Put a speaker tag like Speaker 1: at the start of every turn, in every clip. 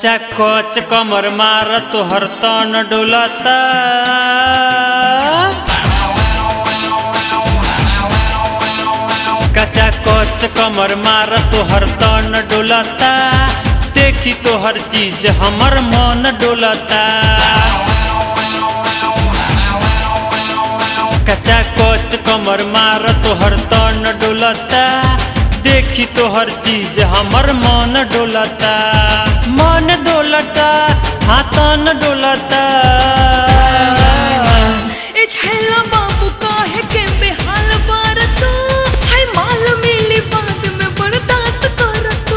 Speaker 1: कच्चा कोच कमर मार तोहर तन डोलता। कच्चा कोच कमर मार तोहर तन डोलता। देखी तोहर चीज हमर मन डोलता। कच्चा कोच कमर मार तोहर तन डोलता। देखी तोहर चीज हमर मन डोलता। मन डोलता हाँ तन डोलता।
Speaker 2: ए छैला बाबू काहे के बेहाल बार तू। हाय माल मिली बाद में बर्दाश्त कर तू।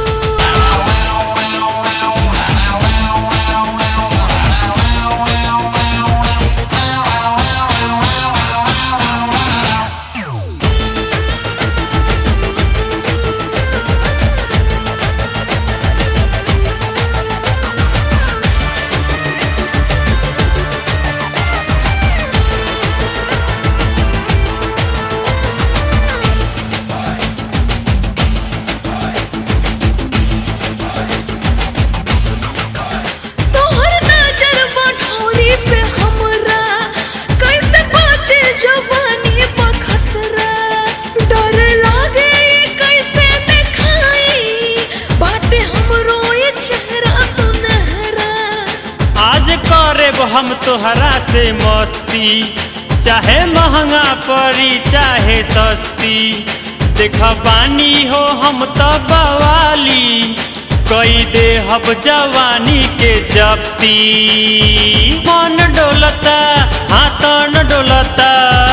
Speaker 1: हम तोहरा से मस्ती चाहे महंगा पड़ी चाहे सस्ती। देखा बानी हो हम तो बवाली कई दे हब जवानी के जप्ती। मन डोलता हाँ तन डोलता।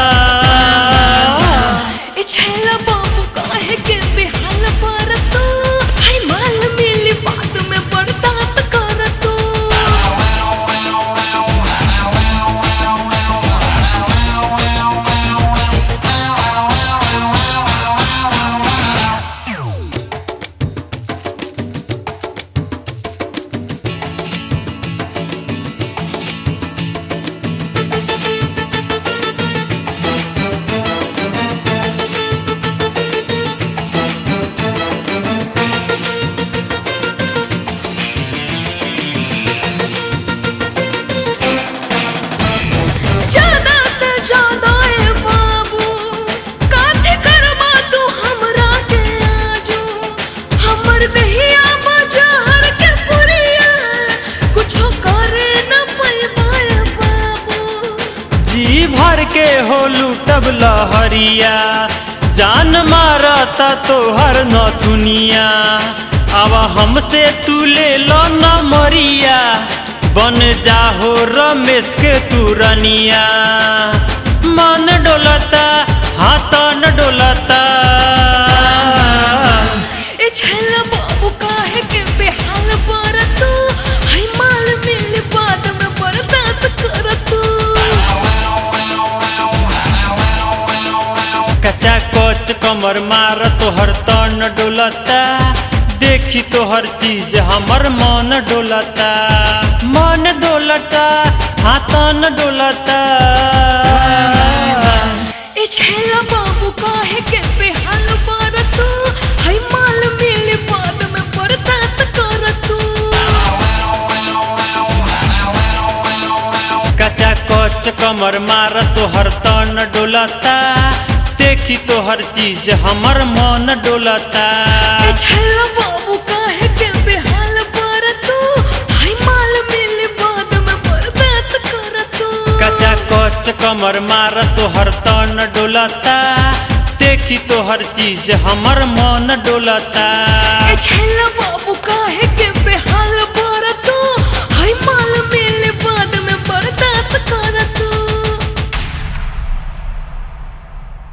Speaker 2: ए छैला बाबू काहे के बेहाल बार तू। हाय माल मिली बाद में बर्दाश्त कर तू।
Speaker 1: जी भर के हो लूटब लहरिया जान मारता तोहर नथुनिया। अब हमसे तू ले लो न मरिया बन जाहो रमेश के तू रनिया। मन डोलता हाँ तन डोलता।
Speaker 2: ए छैला बाबू काहे के बेहाल बार तू। हाय माल मिल बाद में बर्दाश्त कर तू।
Speaker 1: कच्चा कोच कमर मार तोहर तन डोलता। देखी तोहर चीज हमर मन डोलता। मन डोलता हाँ तन डोलता।
Speaker 2: ए छैला बाबू काहे के बेहाल बार तू। हाय माल मिल बाद में बर्दाश्त कर तू।
Speaker 1: कच्चा कोच कमर मार तोहर तन डोलता। देखी तोहर चीज हमर मन डोलता।
Speaker 2: ए छैला बाबू काहे के बेहाल बार तू। हाय माल मिल बाद में बर्दाश्त कर तू।
Speaker 1: कच्चा कोच कमर मार तोहर तन डोलता। देखी तोहर चीज हमर मन डोलता।
Speaker 2: ए छैला बाबू काहे